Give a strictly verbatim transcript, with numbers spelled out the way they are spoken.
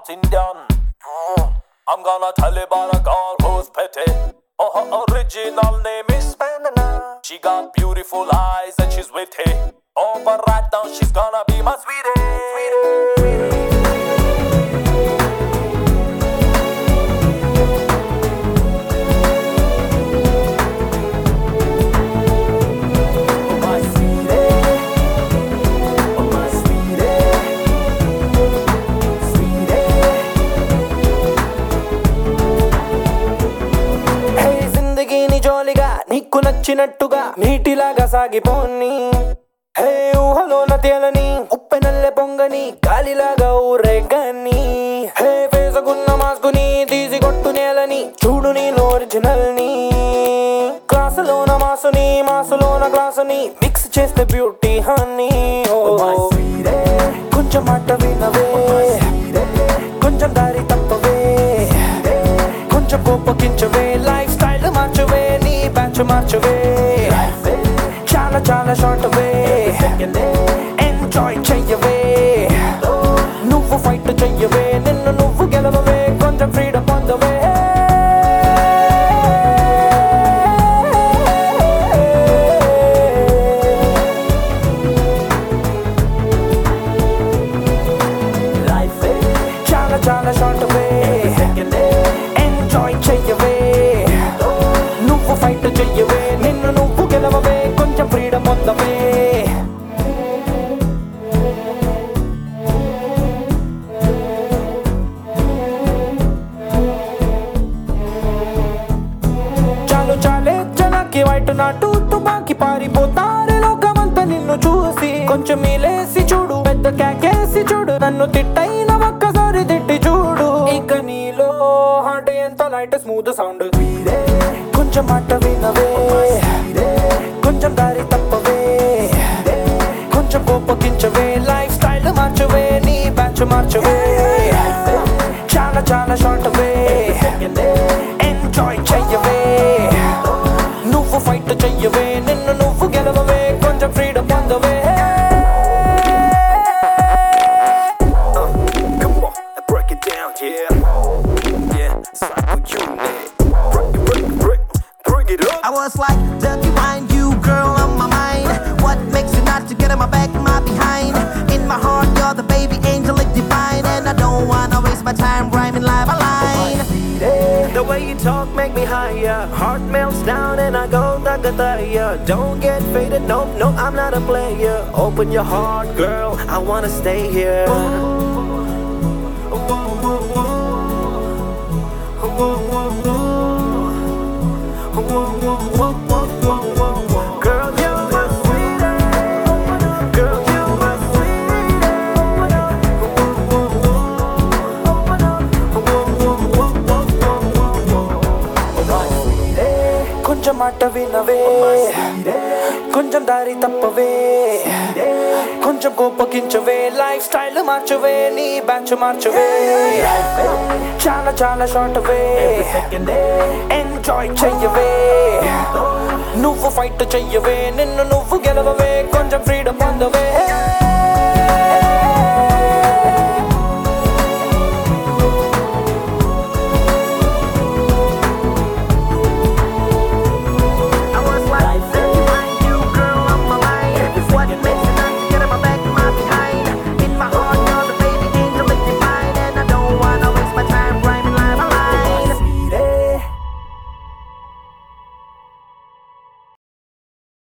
Indian. I'm gonna tell you about a girl who's pretty. Oh, her original name is Banana. She got beautiful eyes and she's witty. Oh, but right now she's gonna be my sweetie. Sweetie, sweetie. నీకు నచ్చినట్టుగా నీటిలాగా సాగిపోని హే ఊహలోన తేలని ఉప్పెనల్లె పొంగని గాలిలాగా ఊరేగని హే వేసుకున్న మాస్కుని తీసి కొట్టు నేలని చూడు నేను original ని క్లాసులోన మాసుని మాసులోన గ్లాసుని మిక్స్ చేస్తే బ్యూటీ హనీ కొంచెం మాట వినవే కొంచెం దారి తప్పవే కొంచెం కోపగించవే లైఫ్ స్టైల్ మార్చవే నీ బ్యాచ్ మార్చవే చాలా చాలా షార్ట్ వే ఎంజాయ్ చెయ్యవే నువ్వు ఫైట్ చెయ్యవే నిన్ను నువ్వు గెలవవే కొంచెం ఫ్రీడమ్ పొందవే చాలా చాలా షార్ట్ వే ఎంజాయ్ చెయ్యవే నువ్వు ఫైట్ చెయ్యవే నిన్ను నువ్వు గెలవవే కొంచెం ఫ్రీడమ్ పొందవే చాలు చాలే జనాకి వైట్ నాటు తుపాకి పారిపోతారే లోకమంతా నిన్ను చూసి కొంచెం మీలేసి చూడు పెద్ద కేకేసి చూడు నన్ను తిట్టైన ఒక్కసారి తిట్టి చూడు ఇక నీలో హార్ట్ ఎంత లైట్ స్మూత్ సౌండ్ కొంచెం మాట వినవే కొంచెం దారి తప్పవే కొంచెం కోపగించవే లైఫ్ స్టైల్ మార్చవే నీ బ్యాచ్ మార్చవే చాలా చాలా షార్ట్ వే ఎంజాయ్ చెయ్యవే నువ్వు ఫైట్ చెయ్యవే నిన్ను నువ్వు గెలవవే కొంచెం ఫ్రీడమ్ పొందవే I was like, dirty wine, you girl on my mind. What makes you not to get in my back, my behind? In my heart, you're the baby angel, like divine. And I don't wanna waste my time rhyming line by line. The way you talk make me higher. Heart melts down and I go dagadaya. Don't get faded, no, no, I'm not a player. Open your heart, girl, I wanna stay here. Girl, you're my sweetie. Girl, you're my sweetie. కొంచెం మాట వినవే కొంచెం దారి తప్పవే కొంచెం కోపగించవే life style మార్చవే నీ batch మార్చవే చాలా చాలా short వే enjoy చెయ్యవే నువ్వు ఫైట్ చెయ్యవే నిన్ను నువ్వు గెలవవే కొంచెం ఫ్రీడమ్ పొందవే